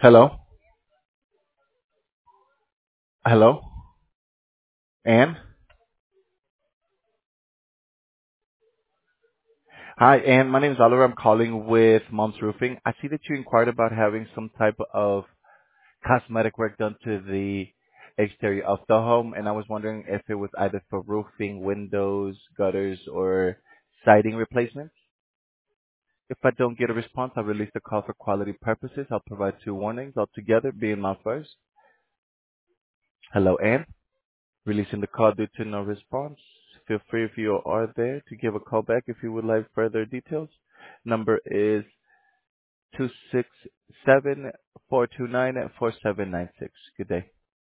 Hello? Hello? Ann? Hi, Ann. My name is Oliver. I'm calling with Mom's Roofing. I see that you inquired about having some type of cosmetic work done to the exterior of the home, and I was wondering if it was either for roofing, windows, gutters, or siding replacements. If I don't get a response, I'll release the call for quality purposes. I'll provide two warnings altogether, being my first. Hello, Ann. Releasing the call due to no response. Feel free if you are there to give a call back if you would like further details. Number is 267-429-4796. Good day.